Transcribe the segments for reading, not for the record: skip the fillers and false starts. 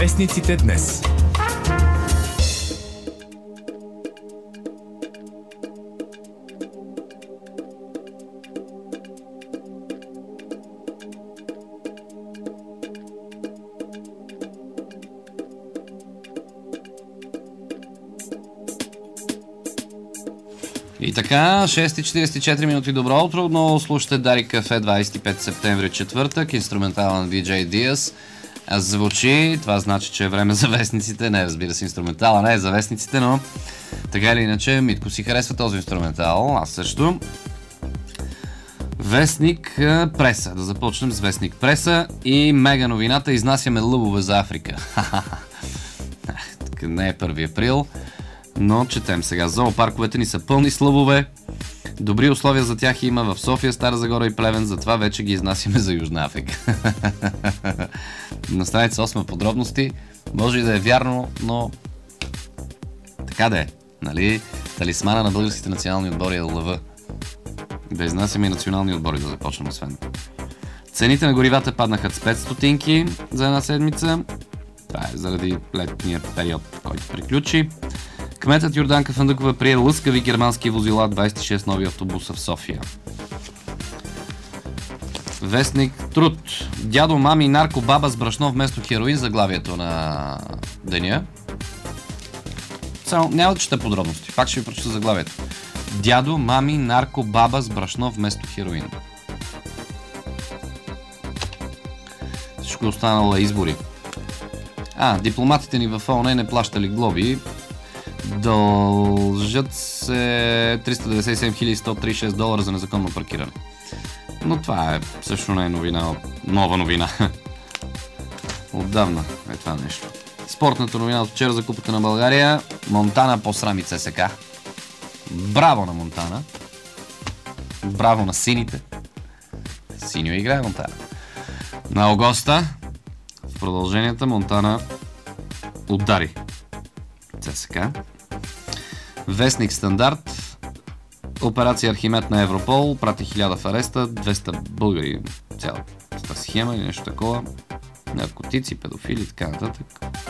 Вестниците днес. И така, 6:44 минути, добро утро, но слушате Дарик Кафе, 25 септември, четвъртък, инструментален DJ Diaz. Звучи, това значи, че е време за вестниците, не, разбира се, инструментала не е за вестниците, но така или иначе Митко си харесва този инструментал, аз също. Вестник Преса, да започнем с Вестник Преса и мега новината, изнасяме лъвове за Африка. Не е 1 април. Но четем сега. Зоопарковете ни са пълни с лъвове. Добри условия за тях има в София, Стара Загора и Плевен, затова вече ги изнасяме за Южна Африка. На страница 8 подробности. Може и да е вярно, но така да е. Нали? Талисмана на българските национални отбори е лъва. Да изнасяме и национални отбори да започнем освен. Цените на горивата паднаха с 5 стотинки за една седмица. Това е заради летния период, който приключи. Кметът Йорданка Фандъкова прие лъскави германски возила, 26 нови автобуса в София. Вестник Труд. Дядо, мами, нарко, баба с брашно вместо хероин, заглавието на деня. Само няма да чета подробности, пак ще ви прочета заглавието. Дядо, мами, нарко, баба с брашно вместо хероин. Всичко останало е избори. Дипломатите ни в ООН не плащали глоби. Дължат се $397 136 за незаконно паркиране. Но това също не е новина, нова новина. Отдавна е това нещо. Спортната новина от вчера за Купата на България. Монтана посрами ЦСКА. Браво на Монтана. Браво на сините. Синьо играе Монтана. На Огоста в продълженията Монтана удари ЦСКА. Вестник Стандарт. Операция Архимед на Европол. Прати 1000 в ареста. 200 българи. Цялата схема или нещо такова. Наркотици, педофили и така нататък.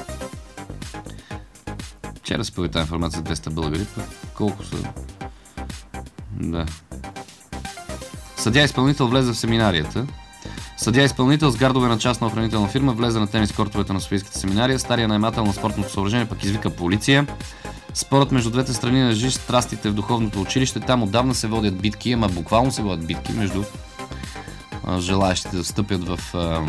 Вчера се появи тази информация за 200 българи. Колко са? Да. Съдия-изпълнител влезе в семинарията. Съдия-изпълнител с гардове на частна охранителна фирма влезе на тенис кортовете на Софийската семинария. Стария наемател на спортното съоръжение пък извика полиция. Спорът между двете страни на жи страстите в духовното училище. Там отдавна се водят битки, ама буквално се водят битки между желаящите да встъпят в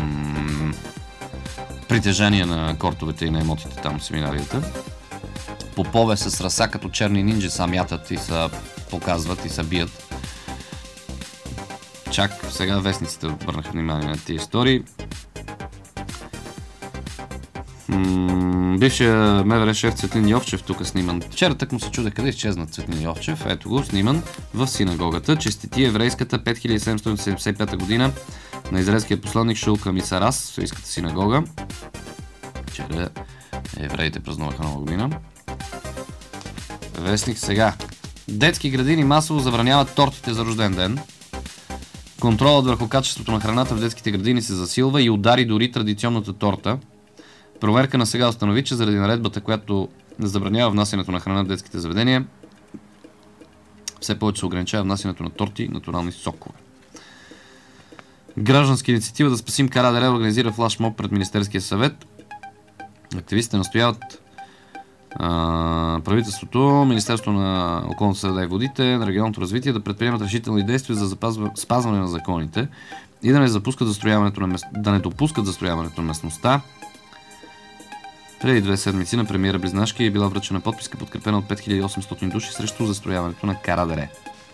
притежание на кортовете и на емотите там в семинарията. Попове с раса като черни нинджи са мятат и са показват и са бият. Чак сега вестниците обърнаха внимание на тези истории. Бившия МВР шеф Цветлин Йовчев тук сниман. Вчера так му се чуде къде изчезна Цветлин Йовчев. Ето го, сниман в синагогата. Честити еврейската 5775 година на израелския посланник Шулка Мисарас, Софийската синагога. Вчера евреите празнуваха нова година. Вестник сега. Детски градини масово забраняват тортите за рожден ден. Контролът върху качеството на храната в детските градини се засилва и удари дори традиционната торта. Проверка на сега установи, че заради наредбата, която забранява внасянето на храна в детските заведения, все повече се ограничава внасянето на торти и натурални сокове. Гражданска инициатива да спасим КРДР организира флашмоб пред Министерския съвет. Активистите настояват правителството, Министерството на околната среда и водите, на регионалното развитие да предприемат решителни действия за спазване на законите и да не допускат застрояването на местността. Преди 2 седмици на премиера Близнашки е била връчена подписка, подкрепена от 5800 души срещу застрояването на КРДР.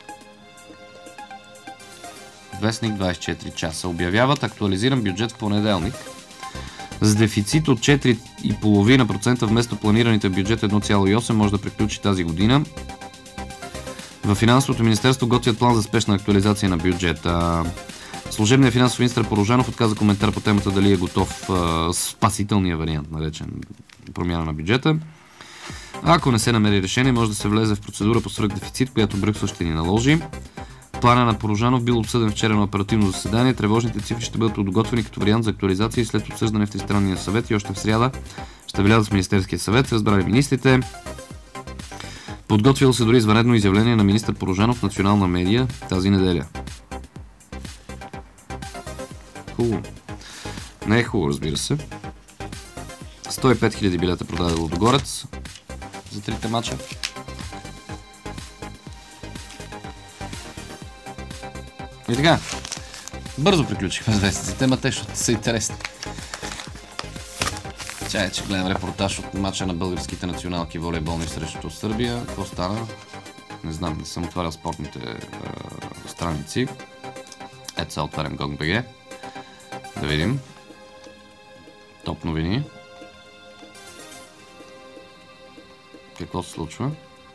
Вестник 24 часа. Обявяват актуализиран бюджет в понеделник. С дефицит от 4,5% вместо планираните бюджет 1,8 може да приключи тази година. В финансовото министерство готвят план за спешна актуализация на бюджета. Служебният финансов министър Порожанов отказа коментар по темата дали е готов спасителния вариант, наречен промяна на бюджета. Ако не се намери решение, може да се влезе в процедура по свръхдефицит, която Брюксел ще ни наложи. Плана на Порожанов бил обсъден вчера на оперативно заседание. Тревожните цифри ще бъдат подготвени като вариант за актуализация и след обсъждане в Тристранния съвет и още в сряда ще влязат в Министерския съвет, разбрали министрите. Подготвил се дори извънредно изявление на министър Порожанов в национална медия тази неделя. Хубаво. Не е хубаво, разбира се. 105 000 билета продаде Лудогорец за трите мача. И така, бързо приключихме с вестниците, ама те ще са интересни. Чай, че гледам репортаж от матча на българските националки волейболни срещу Сърбия. Какво стана? Не знам, не съм отварял спортните страници. Ето сега отварям GOG.BG. Да видим. Топ новини. Какво се случва?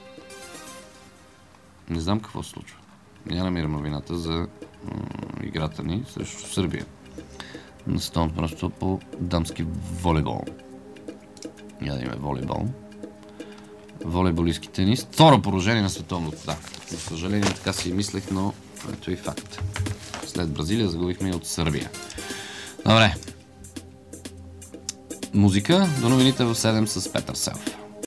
Не знам какво се случва. Я намирам новината за играта ни срещу Сърбия. На световното първенство по дамски волейбол. Я да имаме волейбол. Волейболистки тенис. Второ положение на световното. Да, за съжаление така си мислех, но ето и факт. След Бразилия загубихме и от Сърбия. Добре. Музика до новините в 7 с Петър Селф.